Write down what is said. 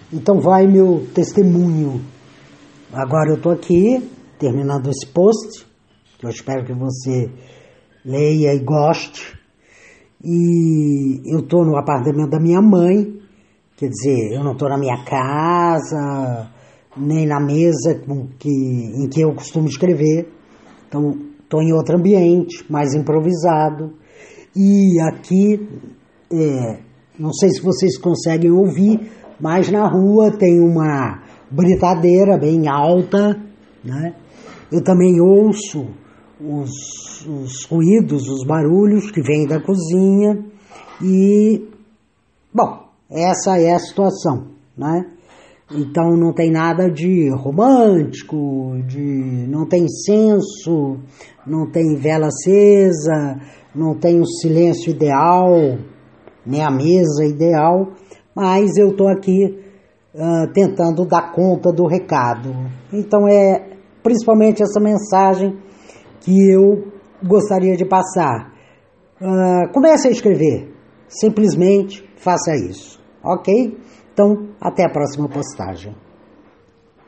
Então vai meu testemunho. Agora eu estou aqui, terminando esse post, que eu espero que você leia e goste. E eu estou no apartamento da minha mãe, quer dizer, eu não estou na minha casa, nem na mesa em que eu costumo escrever. Então, estou em outro ambiente, mais improvisado. E aqui, não sei se vocês conseguem ouvir, mas na rua tem uma britadeira bem alta, né? Eu também ouço os ruídos, os barulhos que vêm da cozinha e, bom, essa é a situação, né? Então não tem nada de romântico, não tem incenso, não tem vela acesa, não tem o silêncio ideal, nem a mesa ideal, mas eu estou aqui tentando dar conta do recado. Então é principalmente essa mensagem que eu gostaria de passar. Comece a escrever, simplesmente faça isso, ok? Então, até a próxima postagem.